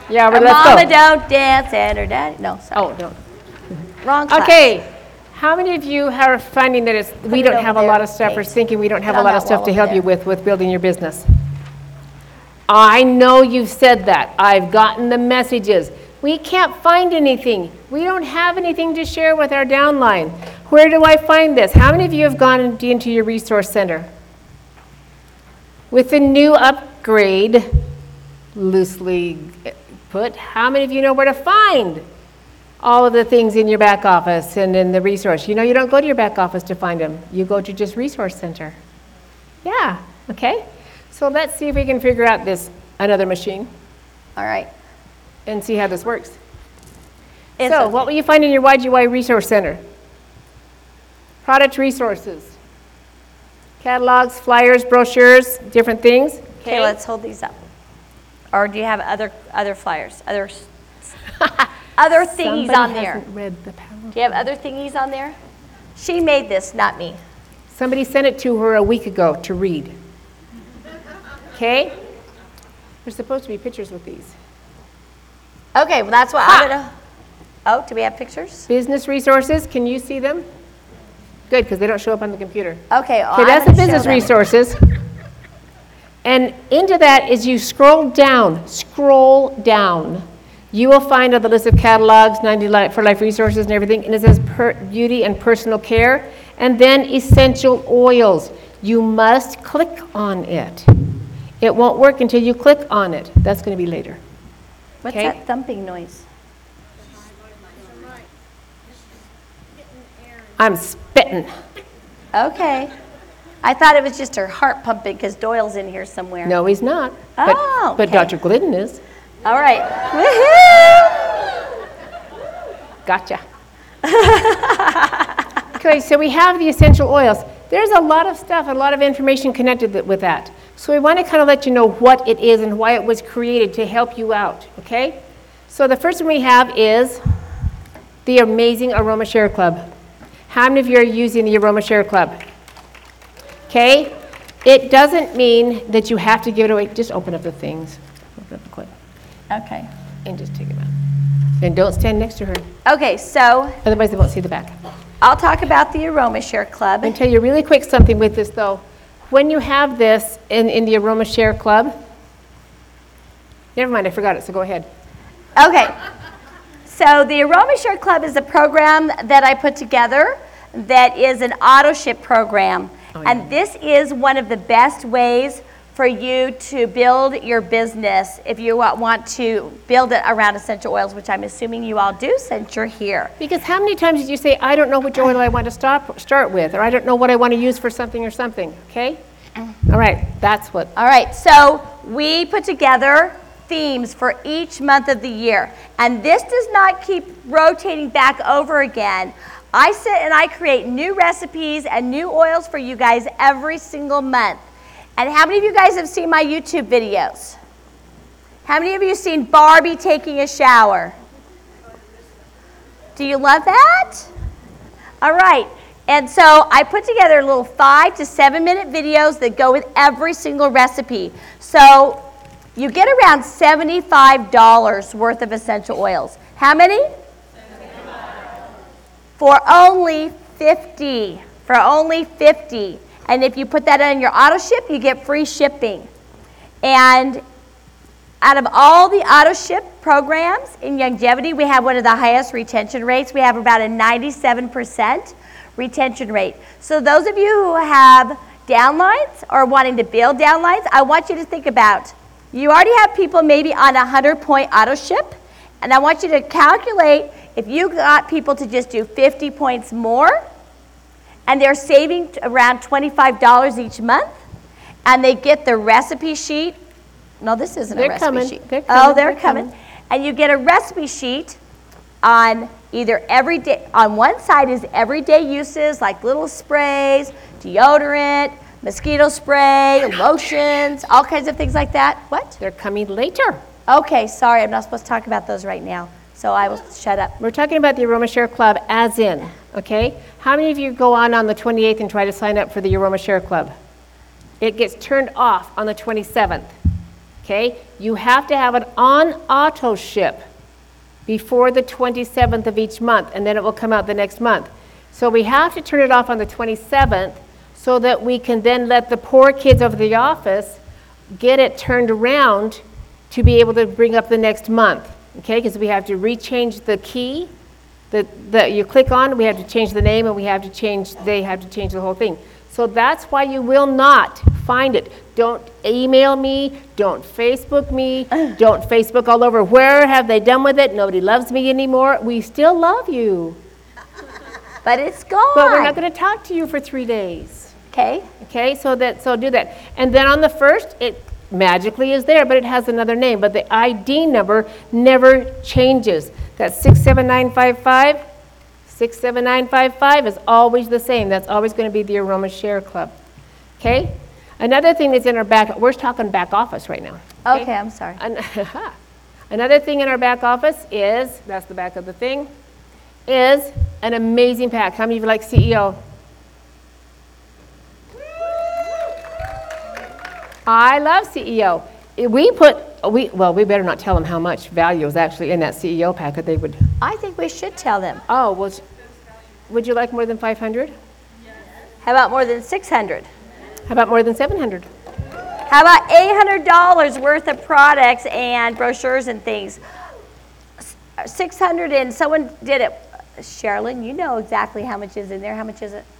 Yeah, Our let's go. mama don't dance and her daddy. No, sorry. Oh, no. Wrong class. Okay. How many of you are finding that we don't have a lot of stuff, or thinking we don't have a lot of stuff to help you with building your business? I know you've said that. I've gotten the messages. We can't find anything. We don't have anything to share with our downline. Where do I find this? How many of you have gone into your resource center? With the new upgrade, loosely put, how many of you know where to find all of the things in your back office and in the resource? You know, you don't go to your back office to find them. You go to just resource center. Yeah, okay. So let's see if we can figure out another machine. All right. And see how this works. So what will you find in your YGY Resource Center? Product resources. Catalogs, flyers, brochures, different things. Okay, let's hold these up. Or do you have other flyers, other thingies on there? Read the PowerPoint. Do you have other thingies on there? She made this, not me. Somebody sent it to her a week ago to read. Okay? There's supposed to be pictures with these. Okay, well that's what I'm gonna. Oh, do we have pictures? Business resources, can you see them? Good, because they don't show up on the computer. Okay, Okay, that's the business resources. And into that is you scroll down, you will find on the list of catalogs, 90 for life resources and everything, and it says beauty and personal care, and then essential oils. You must click on it. It won't work until you click on it. That's going to be later. What's that thumping noise? I'm spitting. Okay. I thought it was just her heart pumping because Doyle's in here somewhere. No, he's not. Oh, but Dr. Glidden is. All right. Woohoo! Gotcha. Okay, so we have the essential oils. There's a lot of stuff, a lot of information connected with that. So we want to kind of let you know what it is and why it was created to help you out, okay? So the first one we have is the amazing Aroma Share Club. How many of you are using the Aroma Share Club? Okay? It doesn't mean that you have to give it away. Just open up the things. Open up the clip. Okay. And just take it out. And don't stand next to her. Okay, so Otherwise they won't see the back. I'll talk about the Aroma Share Club. I'll tell you really quick something with this though. When you have this in the Aroma Share Club, never mind, I forgot it, so go ahead. Okay. So the Aroma Share Club is a program that I put together that is an auto ship program. Oh, yeah. And this is one of the best ways for you to build your business if you want to build it around essential oils, which I'm assuming you all do since you're here. Because how many times did you say, I don't know which oil I want to start with, or I don't know what I want to use for something or something, okay? All right, that's what. All right, so we put together themes for each month of the year. And this does not keep rotating back over again. I sit and I create new recipes and new oils for you guys every single month. And how many of you guys have seen my YouTube videos? How many of you have seen Barbie taking a shower? Do you love that? All right. And so I put together little 5 to 7 minute videos that go with every single recipe. So you get around $75 worth of essential oils. How many? 75. For only 50. For only 50. And if you put that in your auto ship, you get free shipping. And out of all the auto ship programs in Youngevity, we have one of the highest retention rates. We have about a 97% retention rate. So those of you who have downlines or wanting to build downlines, I want you to think about, you already have people maybe on a 100-point auto ship, and I want you to calculate if you got people to just do 50 points more, and they're saving around $25 each month, and they get the recipe sheet. No, this isn't a recipe sheet. They're coming. And you get a recipe sheet on either everyday, on one side is everyday uses like little sprays, deodorant, mosquito spray, lotions, all kinds of things like that. What? They're coming later. Okay, sorry, I'm not supposed to talk about those right now, so I will shut up. We're talking about the Aroma Share Club as in, okay? How many of you go on the 28th and try to sign up for the Aroma Share Club? It gets turned off on the 27th. okay? You have to have it on auto ship before the 27th of each month, and then it will come out the next month. So we have to turn it off on the 27th so that we can then let the poor kids over the office get it turned around to be able to bring up the next month, okay? Because we have to rechange the key that you click on, we have to change the name, and they have to change the whole thing. So that's why you will not find it. Don't email me, don't Facebook me, don't Facebook all over. Where have they done with it? Nobody loves me anymore. We still love you. But it's gone. But we're not going to talk to you for 3 days. Okay. Okay, so do that. And then on the first, it magically is there, but it has another name. But the ID number never changes. That's 67955. 67955 is always the same. That's always going to be the Aroma Share Club. Okay? Another thing that's in our back, we're talking back office right now. Okay, I'm sorry. Another thing in our back office is, that's the back of the thing, is an amazing pack. How many of you like CEO? I love CEO. We better not tell them how much value is actually in that CEO pack that they would. I think we should tell them. Oh, well, would you like more than 500? How about more than 600? How about more than 700? How about $800 worth of products and brochures and things? 600 and someone did it. Sherilyn, you know exactly how much is in there. How much is it?